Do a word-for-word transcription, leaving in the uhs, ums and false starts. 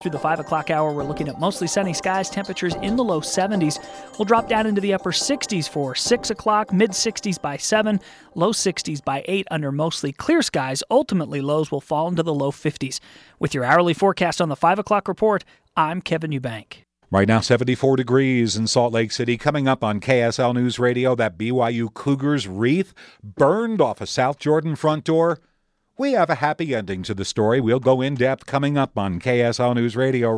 Through the five o'clock hour, we're looking at mostly sunny skies, temperatures in the low seventies. We'll drop down into the upper sixties for six o'clock, mid-sixties by seven, low sixties by eight under mostly clear skies. Ultimately, lows will fall into the low fifties. With your hourly forecast on the five o'clock report, I'm Kevin Eubank. Right now, seventy-four degrees in Salt Lake City. Coming up on K S L News Radio, that B Y U Cougars wreath burned off a South Jordan front door. We have a happy ending to the story. We'll go in depth coming up on K S L News Radio.